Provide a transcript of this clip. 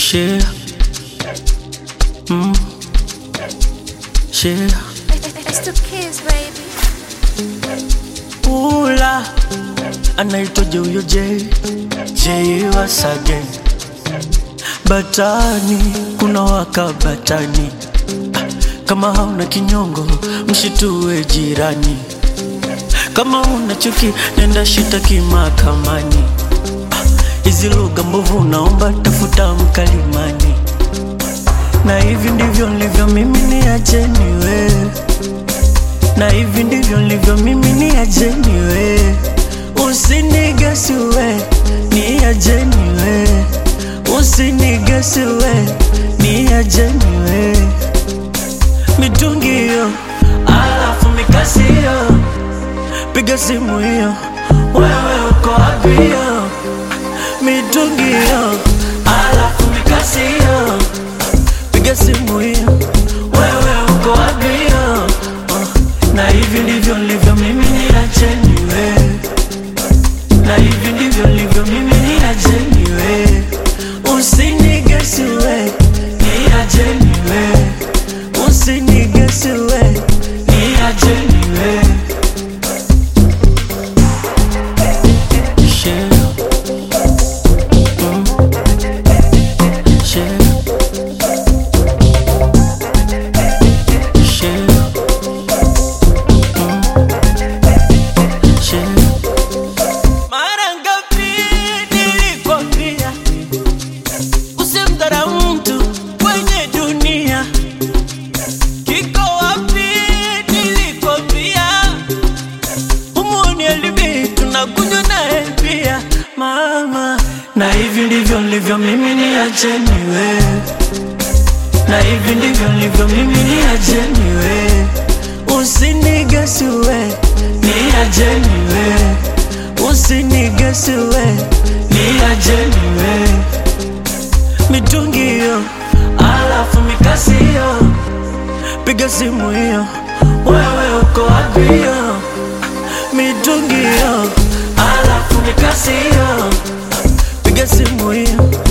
Share, share. It's the kids, baby. Ula, anaitwaje huyo J once again. Batani, kuna waka batani. Kama hauna kinyongo, mshitue jirani. Kama una chuki, nenda shitaki mahakamani. Hizi lugha mbovu naomba tafuta mkalimani. Na hivi ndivyo nilivyo mimi, niacheni we. Na hivi ndivyo nilivyo mimi, niacheni we. Usinigesi we, niacheni we. Usinigesi we, niacheni we. Mitungi hiyo, alafu mikasi hiyo. Piga simu hiyo, wewe uko wapi hiyo? Mitungi hiyo, alafu mikasi hiyo. Piga simu hiyo, wewe uko wapi hiyo? Na hivi ndivyo nilivyo mimi, niacheni we. Na hivi ndivyo nilivyo mimi, niacheni we. Usinigesi we, niacheni we. Usinigesi we, niacheni we. Share, share, share, share. Mara ngapi nilikwambia usimdharau mtu kwenye dunia? Kiko wapi nilikwambia umuoni alibi tunakunywa naye pia mama? Na hivi ndivyo nilivyo mimi, niacheni we. Na hivi ndivyo nilivyo mimi, niacheni we. Usinigesi we, niacheni we. Usinigesi we, niacheni we. Mitungi hiyo, alafu mikasi hiyo. Piga simu hiyo, wewe uko wapi hiyo? Mitungi hiyo, alafu mikasi hiyo. Piga simu hiyo.